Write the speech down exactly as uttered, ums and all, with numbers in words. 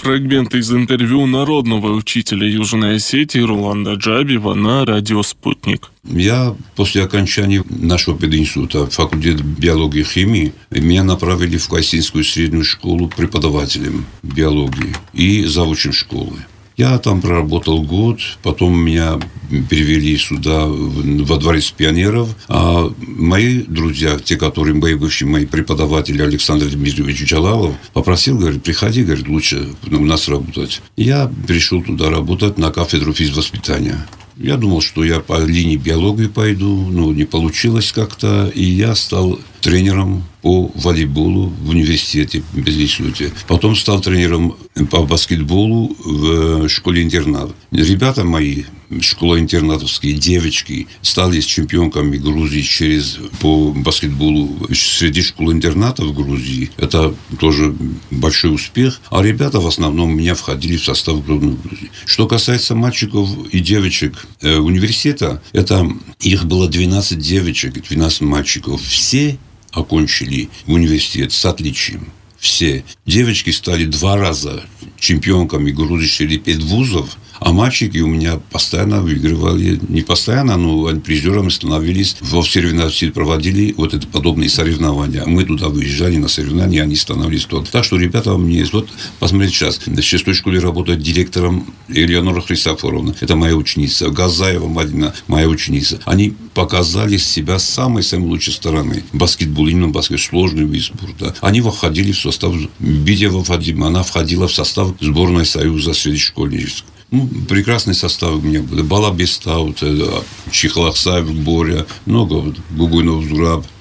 Фрагменты из интервью народного учителя Южной Осетии Руланда Джабиева на радио «Спутник». Я после окончания нашего пединститута, факультета биологии и химии, меня направили в Кайсинскую среднюю школу преподавателем биологии и завучем школы. Я там проработал год, потом меня перевели сюда, во дворец пионеров. А мои друзья, те, которые мои бывшие мои преподаватели, Александр Дмитриевич Джалалов, попросил, говорит, приходи, говорит, лучше у нас работать. Я пришел туда работать на кафедру физвоспитания. Я думал, что я по линии биологии пойду, но не получилось как-то, и я стал тренером по волейболу в университете, в институте. Потом стал тренером по баскетболу в школе-интернат. Ребята мои, школа-интернатовские девочки, стали чемпионками Грузии через, по баскетболу среди школ-интернатов в Грузии. Это тоже большой успех. А ребята в основном у меня входили в состав сборной Грузии. Что касается мальчиков и девочек э, университета, это их было двенадцать девочек, двенадцать мальчиков. Все окончили университет с отличием. Все. Девочки стали два раза чемпионками Грузии среди педвузов, а мальчики у меня постоянно выигрывали, не постоянно, но призерами становились. Во соревновании проводили вот это подобные соревнования. Мы туда выезжали на соревнования, они становились туда. Так что ребята у меня есть. Вот, посмотрите сейчас. В шестой школе работает директором Элеонора Христофоровна. Это моя ученица. Газаева Марина, моя ученица. Они показали себя с самой-самой лучшей стороны. Баскетбол, именно баскетбол, сложный вид спорта. Они входили в состав, Битева Фадима, она входила в состав сборной Союза среднешкольнического. Ну, прекрасный состав у меня был. Балабестаут, Чихлахсаев, Боря, много. Гугуйнов, Зураб.